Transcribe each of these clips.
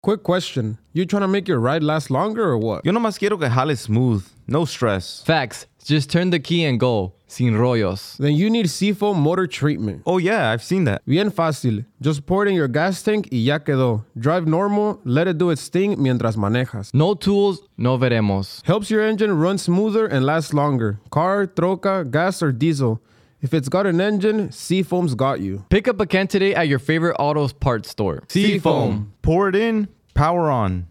Quick question. You trying to make your ride last longer or what? Yo nomás quiero que jale smooth. No stress. Facts. Just turn the key and go. Sin rollos. Then you need Seafoam Motor Treatment. Oh yeah, I've seen that. Bien fácil. Just pour it in your gas tank y ya quedó. Drive normal, let it do its thing mientras manejas. No tools, no veremos. Helps your engine run smoother and last longer. Car, troca, gas, or diesel. If it's got an engine, Seafoam's got you. Pick up a can today at your favorite autos parts store. Seafoam. Pour it in, power on.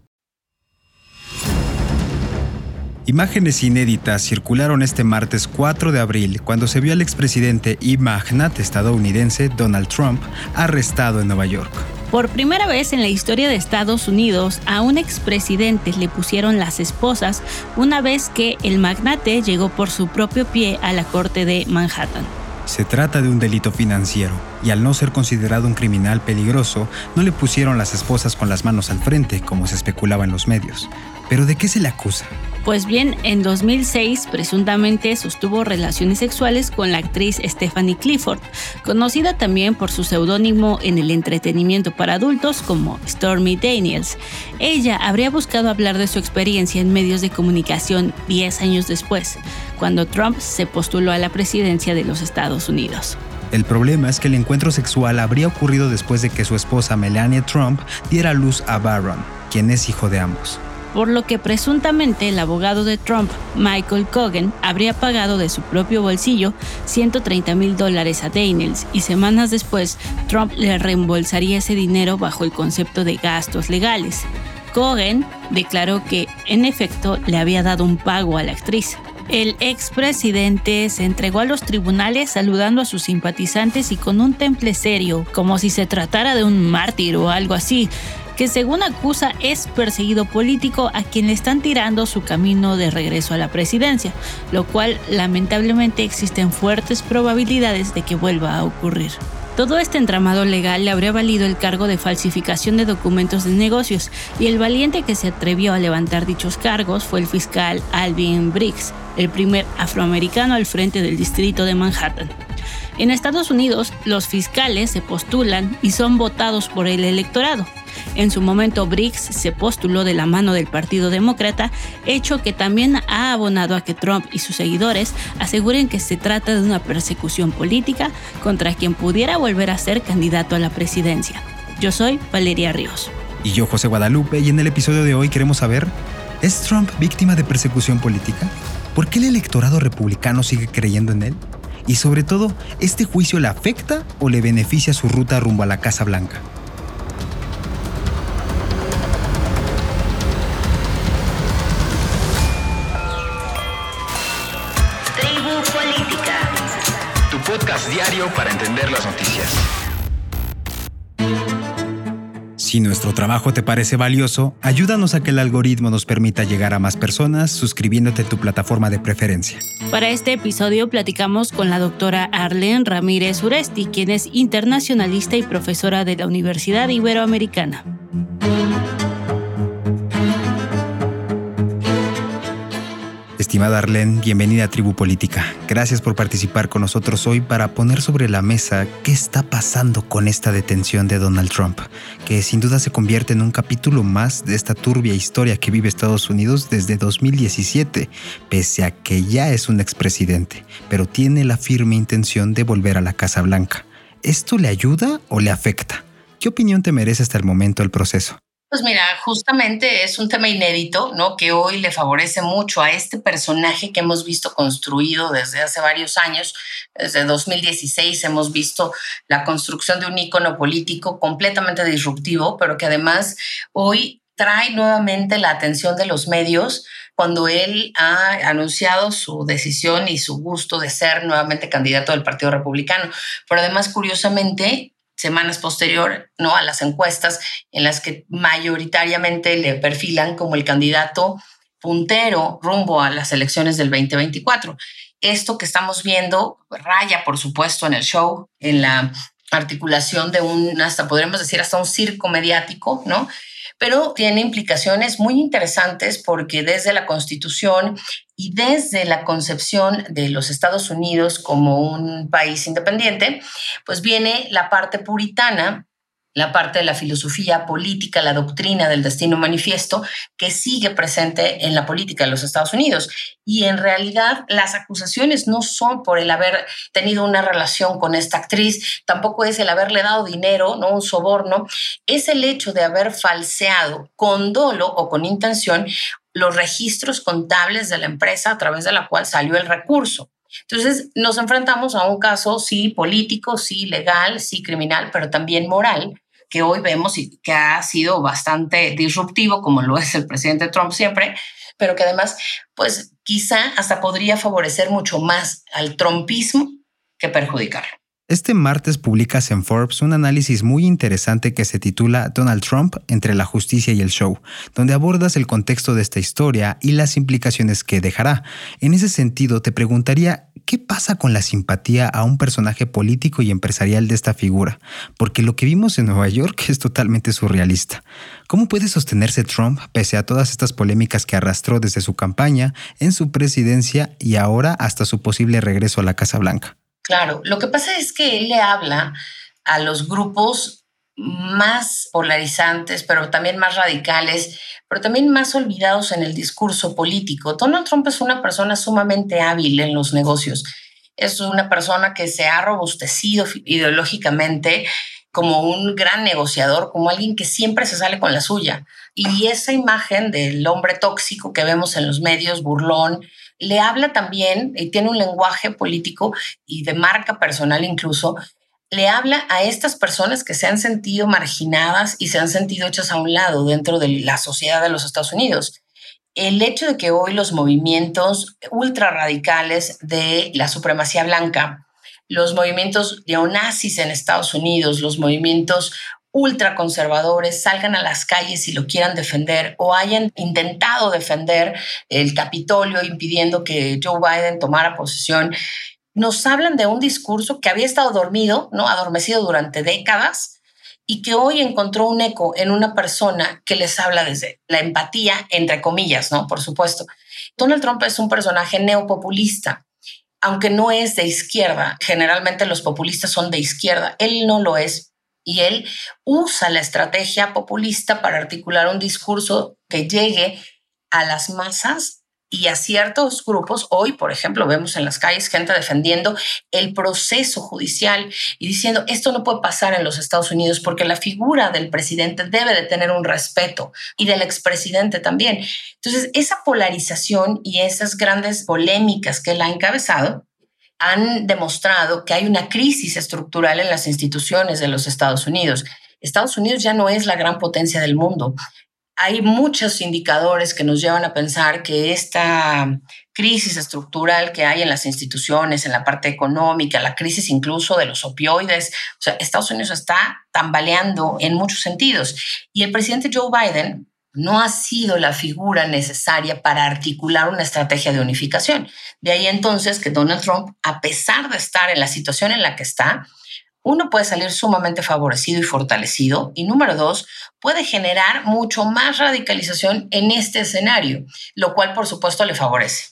Imágenes inéditas circularon este martes 4 de abril cuando se vio al expresidente y magnate estadounidense Donald Trump arrestado en Nueva York. Por primera vez en la historia de Estados Unidos, a un expresidente le pusieron las esposas una vez que el magnate llegó por su propio pie a la corte de Manhattan. Se trata de un delito financiero y al no ser considerado un criminal peligroso, no le pusieron las esposas con las manos al frente, como se especulaba en los medios. ¿Pero de qué se le acusa? Pues bien, en 2006 presuntamente sostuvo relaciones sexuales con la actriz Stephanie Clifford, conocida también por su seudónimo en el entretenimiento para adultos como Stormy Daniels. Ella habría buscado hablar de su experiencia en medios de comunicación 10 años después, cuando Trump se postuló a la presidencia de los Estados Unidos. El problema es que el encuentro sexual habría ocurrido después de que su esposa Melania Trump diera a luz a Barron, quien es hijo de ambos. Por lo que presuntamente el abogado de Trump, Michael Cohen, habría pagado de su propio bolsillo $130,000 a Daniels y semanas después Trump le reembolsaría ese dinero bajo el concepto de gastos legales. Cohen declaró que, en efecto, le había dado un pago a la actriz. El expresidente se entregó a los tribunales saludando a sus simpatizantes y con un temple serio, como si se tratara de un mártir o algo así, que según acusa es perseguido político a quien le están tirando su camino de regreso a la presidencia, lo cual lamentablemente existen fuertes probabilidades de que vuelva a ocurrir. Todo este entramado legal le habría valido el cargo de falsificación de documentos de negocios y el valiente que se atrevió a levantar dichos cargos fue el fiscal Alvin Briggs, el primer afroamericano al frente del distrito de Manhattan. En Estados Unidos, los fiscales se postulan y son votados por el electorado. En su momento, Briggs se postuló de la mano del Partido Demócrata, hecho que también ha abonado a que Trump y sus seguidores aseguren que se trata de una persecución política contra quien pudiera volver a ser candidato a la presidencia. Yo soy Valeria Ríos. Y yo, José Guadalupe, y en el episodio de hoy queremos saber, ¿es Trump víctima de persecución política? ¿Por qué el electorado republicano sigue creyendo en él? Y sobre todo, ¿este juicio le afecta o le beneficia su ruta rumbo a la Casa Blanca? Podcast diario para entender las noticias. Si nuestro trabajo te parece valioso, ayúdanos a que el algoritmo nos permita llegar a más personas suscribiéndote a tu plataforma de preferencia. Para este episodio platicamos con la doctora Arlene Ramírez Uresti, quien es internacionalista y profesora de la Universidad Iberoamericana. Estimada Arlene, bienvenida a Tribu Política. Gracias por participar con nosotros hoy para poner sobre la mesa qué está pasando con esta detención de Donald Trump, que sin duda se convierte en un capítulo más de esta turbia historia que vive Estados Unidos desde 2017, pese a que ya es un expresidente, pero tiene la firme intención de volver a la Casa Blanca. ¿Esto le ayuda o le afecta? ¿Qué opinión te merece hasta el momento el proceso? Pues mira, justamente es un tema inédito, ¿no? Que hoy le favorece mucho a este personaje que hemos visto construido desde hace varios años. Desde 2016 hemos visto la construcción de un ícono político completamente disruptivo, pero que además hoy trae nuevamente la atención de los medios cuando él ha anunciado su decisión y su gusto de ser nuevamente candidato del Partido Republicano. Pero además, curiosamente, semanas posterior, ¿no?, a las encuestas en las que mayoritariamente le perfilan como el candidato puntero rumbo a las elecciones del 2024. Esto que estamos viendo raya, por supuesto, en el show, en la articulación de hasta podríamos decir, hasta un circo mediático, ¿no? Pero tiene implicaciones muy interesantes porque desde la Constitución y desde la concepción de los Estados Unidos como un país independiente, pues viene la parte puritana la parte de la filosofía política, la doctrina del destino manifiesto, que sigue presente en la política de los Estados Unidos. Y en realidad las acusaciones no son por el haber tenido una relación con esta actriz, tampoco es el haberle dado dinero, no un soborno, es el hecho de haber falseado con dolo o con intención los registros contables de la empresa a través de la cual salió el recurso. Entonces nos enfrentamos a un caso sí político, sí legal, sí criminal, pero también moral, que hoy vemos y que ha sido bastante disruptivo, como lo es el presidente Trump siempre, pero que además, pues quizá hasta podría favorecer mucho más al trumpismo que perjudicarlo. Este martes publicas en Forbes un análisis muy interesante que se titula Donald Trump entre la justicia y el show, donde abordas el contexto de esta historia y las implicaciones que dejará. En ese sentido, te preguntaría, ¿qué pasa con la simpatía a un personaje político y empresarial de esta figura? Porque lo que vimos en Nueva York es totalmente surrealista. ¿Cómo puede sostenerse Trump pese a todas estas polémicas que arrastró desde su campaña, en su presidencia y ahora hasta su posible regreso a la Casa Blanca? Claro, lo que pasa es que él le habla a los grupos más polarizantes, pero también más radicales, pero también más olvidados en el discurso político. Donald Trump es una persona sumamente hábil en los negocios. Es una persona que se ha robustecido ideológicamente como un gran negociador, como alguien que siempre se sale con la suya. Y esa imagen del hombre tóxico que vemos en los medios, burlón, le habla también, y tiene un lenguaje político y de marca personal incluso, le habla a estas personas que se han sentido marginadas y se han sentido hechas a un lado dentro de la sociedad de los Estados Unidos. El hecho de que hoy los movimientos ultra radicales de la supremacía blanca, los movimientos neonazis en Estados Unidos, los movimientos ultraconservadores salgan a las calles y lo quieran defender o hayan intentado defender el Capitolio impidiendo que Joe Biden tomara posesión, nos hablan de un discurso que había estado dormido, ¿no? Adormecido durante décadas y que hoy encontró un eco en una persona que les habla desde la empatía, entre comillas, ¿no? Por supuesto. Donald Trump es un personaje neopopulista, aunque no es de izquierda. Generalmente los populistas son de izquierda. Él no lo es. Y él usa la estrategia populista para articular un discurso que llegue a las masas y a ciertos grupos. Hoy, por ejemplo, vemos en las calles gente defendiendo el proceso judicial y diciendo esto no puede pasar en los Estados Unidos porque la figura del presidente debe de tener un respeto y del expresidente también. Entonces, esa polarización y esas grandes polémicas que él ha encabezado han demostrado que hay una crisis estructural en las instituciones de los Estados Unidos. Estados Unidos ya no es la gran potencia del mundo. Hay muchos indicadores que nos llevan a pensar que esta crisis estructural que hay en las instituciones, en la parte económica, la crisis incluso de los opioides, o sea, Estados Unidos está tambaleando en muchos sentidos. Y el presidente Joe Biden no ha sido la figura necesaria para articular una estrategia de unificación. De ahí entonces que Donald Trump, a pesar de estar en la situación en la que está, uno puede salir sumamente favorecido y fortalecido y número dos, puede generar mucho más radicalización en este escenario, lo cual por supuesto le favorece.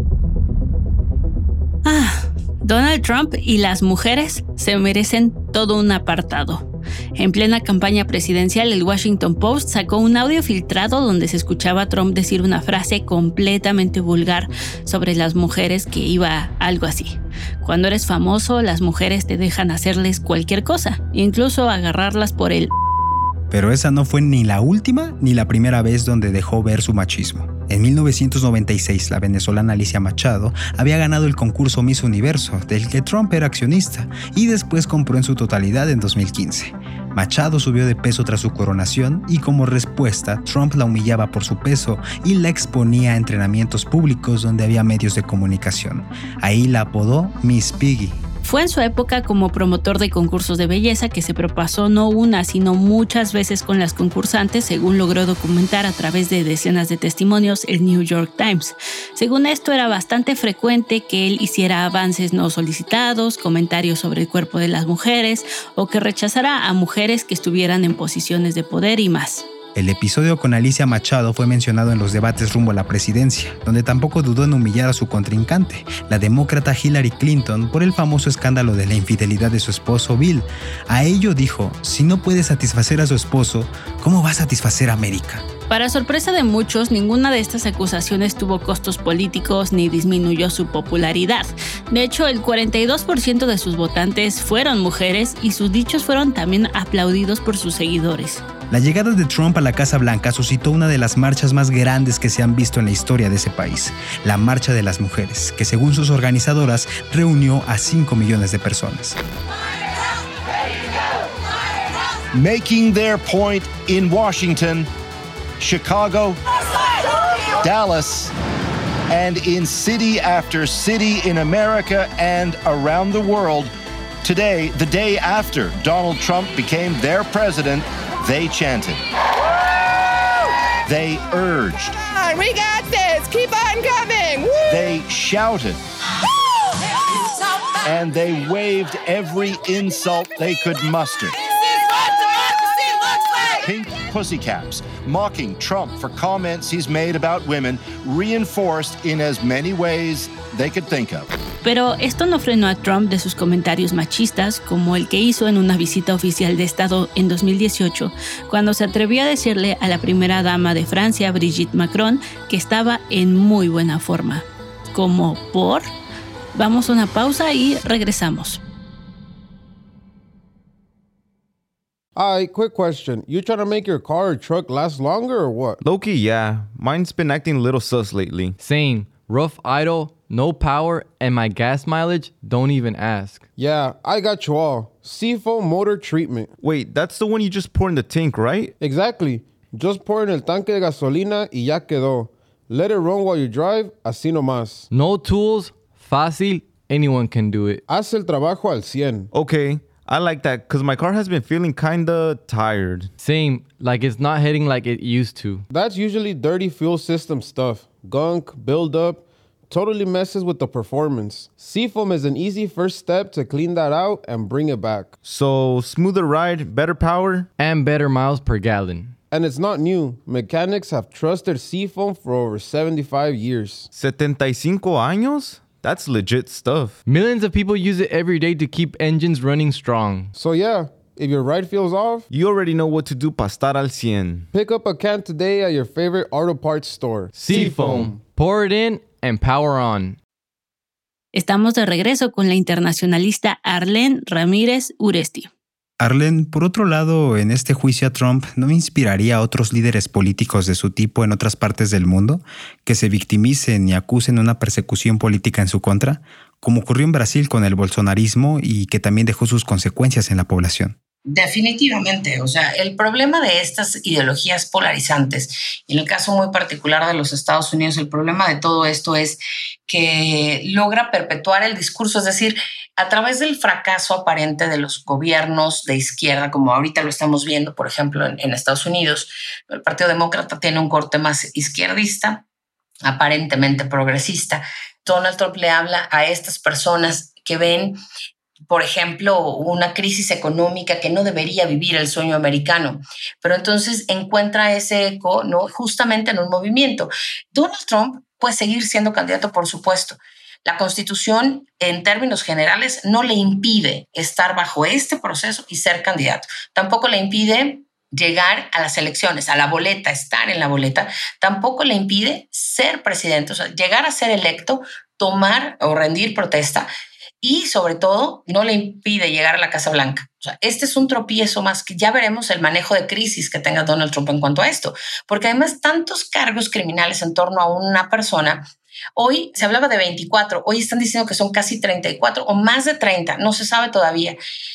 Donald Trump y las mujeres se merecen todo un apartado. En plena campaña presidencial, el Washington Post sacó un audio filtrado donde se escuchaba a Trump decir una frase completamente vulgar sobre las mujeres que iba algo así. Cuando eres famoso, las mujeres te dejan hacerles cualquier cosa, incluso agarrarlas por el... Pero esa no fue ni la última ni la primera vez donde dejó ver su machismo. En 1996, la venezolana Alicia Machado había ganado el concurso Miss Universo, del que Trump era accionista, y después compró en su totalidad en 2015. Machado subió de peso tras su coronación y como respuesta, Trump la humillaba por su peso y la exponía a entrenamientos públicos donde había medios de comunicación. Ahí la apodó Miss Piggy. Fue en su época como promotor de concursos de belleza que se propasó no una, sino muchas veces con las concursantes, según logró documentar a través de decenas de testimonios el New York Times. Según esto, era bastante frecuente que él hiciera avances no solicitados, comentarios sobre el cuerpo de las mujeres o que rechazara a mujeres que estuvieran en posiciones de poder y más. El episodio con Alicia Machado fue mencionado en los debates rumbo a la presidencia, donde tampoco dudó en humillar a su contrincante, la demócrata Hillary Clinton, por el famoso escándalo de la infidelidad de su esposo Bill. A ello dijo, si no puede satisfacer a su esposo, ¿cómo va a satisfacer a América? Para sorpresa de muchos, ninguna de estas acusaciones tuvo costos políticos ni disminuyó su popularidad. De hecho, el 42% de sus votantes fueron mujeres y sus dichos fueron también aplaudidos por sus seguidores. La llegada de Trump a la Casa Blanca suscitó una de las marchas más grandes que se han visto en la historia de ese país, la Marcha de las Mujeres, que según sus organizadoras reunió a 5 millones de personas. Making their point in Washington, Chicago, Dallas, and in city after city in America and around the world. Today, the day after Donald Trump became their president, they chanted. They urged. We got this. Keep on coming. Woo! They shouted. And they waved every insult they could muster. Pink pussycats, mocking Trump for comments he's made about women, reinforced in as many ways they could think of. Pero esto no frenó a Trump de sus comentarios machistas, como el que hizo en una visita oficial de Estado en 2018, cuando se atrevió a decirle a la primera dama de Francia, Brigitte Macron, que estaba en muy buena forma. ¿Como por? Vamos a una pausa y regresamos. Quick question. You trying to make your car or truck last longer or what? Low-key, yeah. Mine's been acting a little sus lately. Same. Rough idle, no power, and my gas mileage, don't even ask. Yeah, I got you all. Seafoam motor treatment. Wait, that's the one you just pour in the tank, right? Exactly. Just pour en el tanque de gasolina y ya quedó. Let it run while you drive, así nomás. No tools, fácil, anyone can do it. Haz el trabajo al 100. Okay, I like that because my car has been feeling kinda tired. Same, like it's not hitting like it used to. That's usually dirty fuel system stuff. Gunk, buildup, totally messes with the performance. Seafoam is an easy first step to clean that out and bring it back. So, smoother ride, better power? And better miles per gallon. And it's not new. Mechanics have trusted Seafoam for over 75 years. 75 años? That's legit stuff. Millions of people use it every day to keep engines running strong. So yeah, if your ride feels off, you already know what to do para estar al 100. Pick up a can today at your favorite auto parts store. Seafoam. Pour it in and power on. Estamos de regreso con la internacionalista Arlene Ramírez Uresti. Arlene, por otro lado, en este juicio a Trump, ¿no inspiraría a otros líderes políticos de su tipo en otras partes del mundo que se victimicen y acusen una persecución política en su contra, como ocurrió en Brasil con el bolsonarismo y que también dejó sus consecuencias en la población? Definitivamente, o sea, el problema de estas ideologías polarizantes, y en el caso muy particular de los Estados Unidos, el problema de todo esto es que logra perpetuar el discurso, es decir, a través del fracaso aparente de los gobiernos de izquierda, como ahorita lo estamos viendo, por ejemplo, en Estados Unidos, el Partido Demócrata tiene un corte más izquierdista, aparentemente progresista. Donald Trump le habla a estas personas que ven, por ejemplo, una crisis económica que no debería vivir el sueño americano, pero entonces encuentra ese eco, ¿no?, justamente en un movimiento. Donald Trump puede seguir siendo candidato, por supuesto. La Constitución, en términos generales, no le impide estar bajo este proceso y ser candidato. Tampoco le impide llegar a las elecciones, a la boleta, estar en la boleta. Tampoco le impide ser presidente, o sea, llegar a ser electo, tomar o rendir protesta. Y sobre todo, no le impide llegar a la Casa Blanca. O sea, este es un tropiezo más que ya veremos el manejo de crisis que tenga Donald Trump en cuanto a esto. Porque además tantos cargos criminales en torno a una persona. Hoy se hablaba de 24, hoy están diciendo que son casi 34 o más de 30, no se sabe todavía.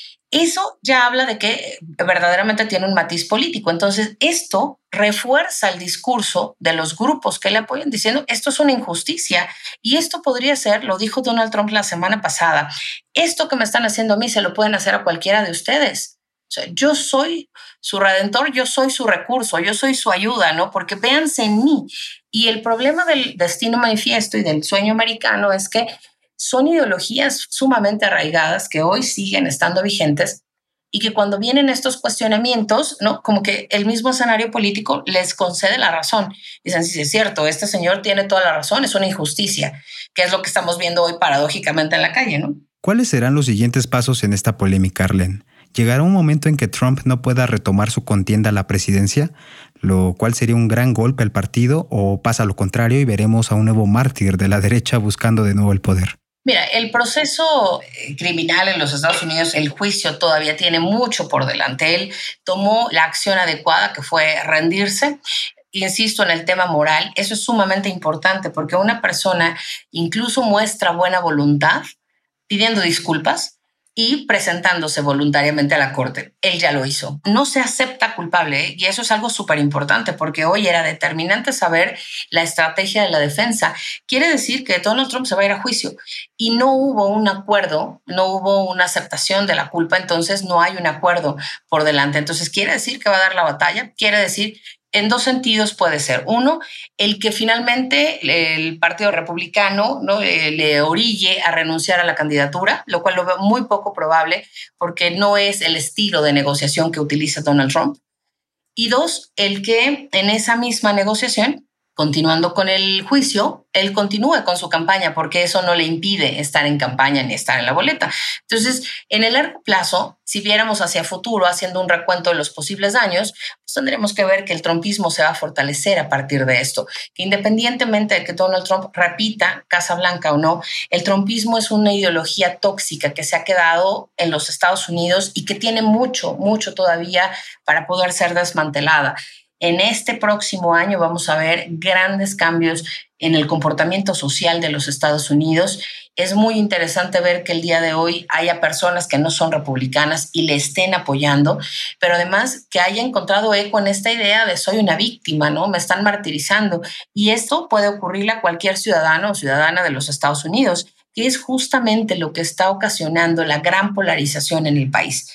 Eso ya habla de que verdaderamente tiene un matiz político. Entonces, esto refuerza el discurso de los grupos que le apoyan diciendo esto es una injusticia y esto podría ser, lo dijo Donald Trump la semana pasada, esto que me están haciendo a mí se lo pueden hacer a cualquiera de ustedes. O sea, yo soy su redentor, yo soy su recurso, yo soy su ayuda, ¿no? Porque véanse en mí. Y el problema del destino manifiesto y del sueño americano es que son ideologías sumamente arraigadas que hoy siguen estando vigentes, y que cuando vienen estos cuestionamientos, ¿no? Como que el mismo escenario político les concede la razón. Dicen, sí, es cierto, este señor tiene toda la razón, es una injusticia, que es lo que estamos viendo hoy paradójicamente en la calle, ¿no? ¿Cuáles serán los siguientes pasos en esta polémica, Arlene? ¿Llegará un momento en que Trump no pueda retomar su contienda a la presidencia, lo cual sería un gran golpe al partido, o pasa lo contrario y veremos a un nuevo mártir de la derecha buscando de nuevo el poder? Mira, el proceso criminal en los Estados Unidos, el juicio todavía tiene mucho por delante. Él tomó la acción adecuada, que fue rendirse. Insisto en el tema moral, eso es sumamente importante porque una persona incluso muestra buena voluntad pidiendo disculpas y presentándose voluntariamente a la corte. Él ya lo hizo. No se acepta culpable, ¿eh? Y eso es algo súper importante porque hoy era determinante saber la estrategia de la defensa. Quiere decir que Donald Trump se va a ir a juicio y no hubo un acuerdo, no hubo una aceptación de la culpa, entonces no hay un acuerdo por delante. Entonces quiere decir que va a dar la batalla, quiere decir en dos sentidos puede ser. Uno, el que finalmente el Partido Republicano, ¿no? Le orille a renunciar a la candidatura, lo cual lo veo muy poco probable porque no es el estilo de negociación que utiliza Donald Trump. Y dos, el que en esa misma negociación, continuando con el juicio, él continúe con su campaña porque eso no le impide estar en campaña ni estar en la boleta. Entonces, en el largo plazo, si viéramos hacia futuro, haciendo un recuento de los posibles daños, pues tendremos que ver que el trumpismo se va a fortalecer a partir de esto. Que independientemente de que Donald Trump repita Casa Blanca o no, el trumpismo es una ideología tóxica que se ha quedado en los Estados Unidos y que tiene mucho todavía para poder ser desmantelada. En este próximo año vamos a ver grandes cambios en el comportamiento social de los Estados Unidos. Es muy interesante ver que el día de hoy haya personas que no son republicanas y le estén apoyando, pero además que haya encontrado eco en esta idea de soy una víctima, ¿no? Me están martirizando. Y esto puede ocurrirle a cualquier ciudadano o ciudadana de los Estados Unidos, que es justamente lo que está ocasionando la gran polarización en el país.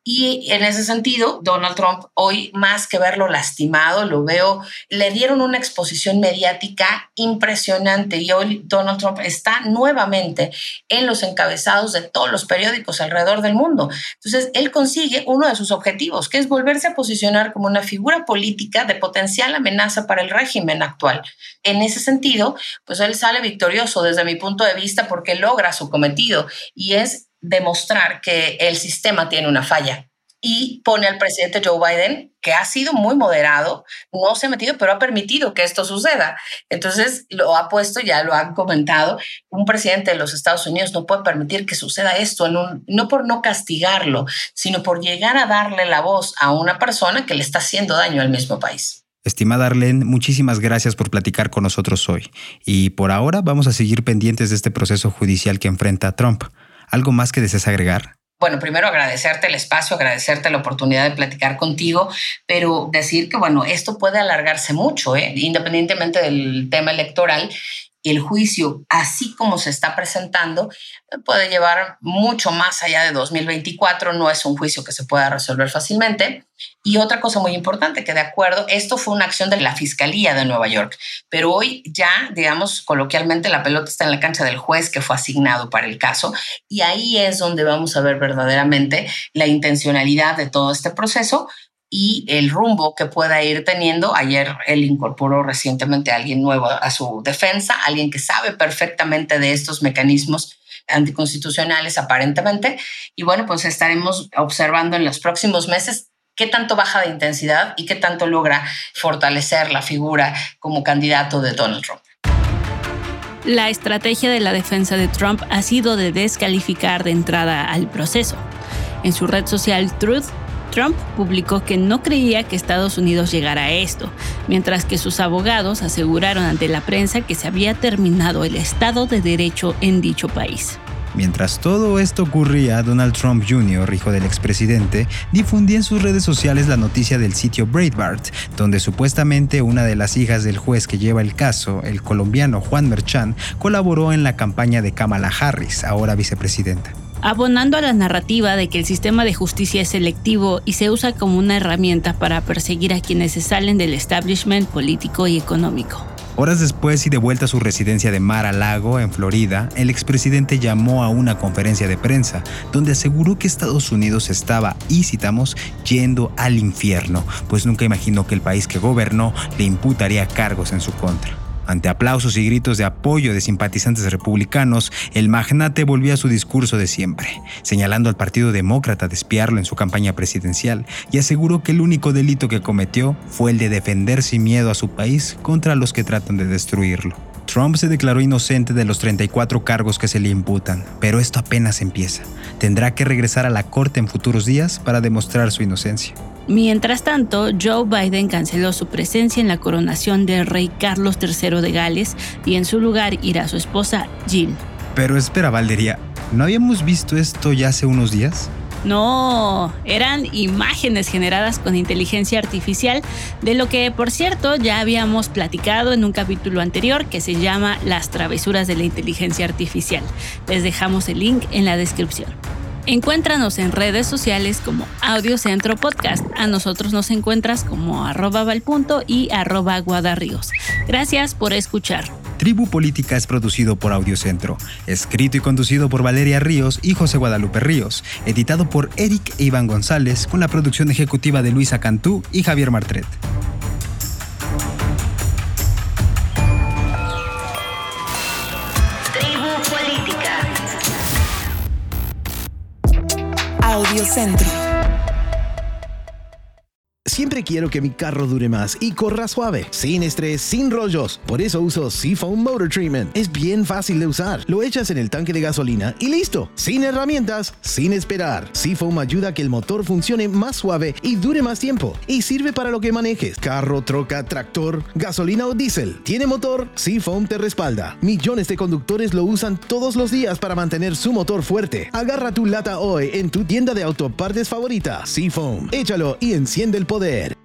Y en ese sentido, Donald Trump hoy, más que verlo lastimado, lo veo, le dieron una exposición mediática impresionante y hoy Donald Trump está nuevamente en los encabezados de todos los periódicos alrededor del mundo. Entonces, él consigue uno de sus objetivos, que es volverse a posicionar como una figura política de potencial amenaza para el régimen actual. En ese sentido, pues él sale victorioso desde mi punto de vista porque logra su cometido y es demostrar que el sistema tiene una falla y pone al presidente Joe Biden, que ha sido muy moderado, no se ha metido, pero ha permitido que esto suceda. Entonces lo ha puesto, ya lo han comentado, un presidente de los Estados Unidos no puede permitir que suceda esto, no por no castigarlo, sino por llegar a darle la voz a una persona que le está haciendo daño al mismo país. Estimada Arlene, muchísimas gracias por platicar con nosotros hoy. Y por ahora vamos a seguir pendientes de este proceso judicial que enfrenta a Trump. ¿Algo más que desees agregar? Bueno, primero agradecerte el espacio, agradecerte la oportunidad de platicar contigo, pero decir que, bueno, esto puede alargarse mucho, independientemente del tema electoral. El juicio, así como se está presentando, puede llevar mucho más allá de 2024. No es un juicio que se pueda resolver fácilmente. Y otra cosa muy importante, que de acuerdo, esto fue una acción de la Fiscalía de Nueva York, pero hoy ya, digamos, coloquialmente la pelota está en la cancha del juez que fue asignado para el caso y ahí es donde vamos a ver verdaderamente la intencionalidad de todo este proceso y el rumbo que pueda ir teniendo. Ayer él incorporó recientemente a alguien nuevo a su defensa, alguien que sabe perfectamente de estos mecanismos anticonstitucionales aparentemente. Y bueno, pues estaremos observando en los próximos meses qué tanto baja de intensidad y qué tanto logra fortalecer la figura como candidato de Donald Trump. La estrategia de la defensa de Trump ha sido de descalificar de entrada al proceso. En su red social Truth, Trump publicó que no creía que Estados Unidos llegara a esto, mientras que sus abogados aseguraron ante la prensa que se había terminado el Estado de Derecho en dicho país. Mientras todo esto ocurría, Donald Trump Jr., hijo del expresidente, difundía en sus redes sociales la noticia del sitio Breitbart, donde supuestamente una de las hijas del juez que lleva el caso, el colombiano Juan Merchan, colaboró en la campaña de Kamala Harris, ahora vicepresidenta. Abonando a la narrativa de que el sistema de justicia es selectivo y se usa como una herramienta para perseguir a quienes se salen del establishment político y económico. Horas después y de vuelta a su residencia de Mar-a-Lago, en Florida, el expresidente llamó a una conferencia de prensa donde aseguró que Estados Unidos estaba, y citamos, yendo al infierno, pues nunca imaginó que el país que gobernó le imputaría cargos en su contra. Ante aplausos y gritos de apoyo de simpatizantes republicanos, el magnate volvió a su discurso de siempre, señalando al Partido Demócrata de espiarlo en su campaña presidencial y aseguró que el único delito que cometió fue el de defender sin miedo a su país contra los que tratan de destruirlo. Trump se declaró inocente de los 34 cargos que se le imputan, pero esto apenas empieza. Tendrá que regresar a la corte en futuros días para demostrar su inocencia. Mientras tanto, Joe Biden canceló su presencia en la coronación del rey Carlos III de Gales y en su lugar irá su esposa Jill. Pero espera, Valeria, ¿no habíamos visto esto ya hace unos días? No, eran imágenes generadas con inteligencia artificial, de lo que, por cierto, ya habíamos platicado en un capítulo anterior que se llama Las travesuras de la inteligencia artificial. Les dejamos el link en la descripción. Encuéntranos en redes sociales como Audiocentro Podcast. A nosotros nos encuentras como @valpunto y @guadarríos. Gracias por escuchar. Tribu Política es producido por Audiocentro, escrito y conducido por Valeria Ríos y José Guadalupe Ríos, editado por Eric e Iván González, con la producción ejecutiva de Luisa Cantú y Javier Martret. Audiocentro. Siempre quiero que mi carro dure más y corra suave, sin estrés, sin rollos. Por eso uso Seafoam Motor Treatment. Es bien fácil de usar. Lo echas en el tanque de gasolina y listo. Sin herramientas, sin esperar. Seafoam ayuda a que el motor funcione más suave y dure más tiempo. Y sirve para lo que manejes. Carro, troca, tractor, gasolina o diésel. ¿Tiene motor? Seafoam te respalda. Millones de conductores lo usan todos los días para mantener su motor fuerte. Agarra tu lata hoy en tu tienda de autopartes favorita. Seafoam. Échalo y enciende el poder.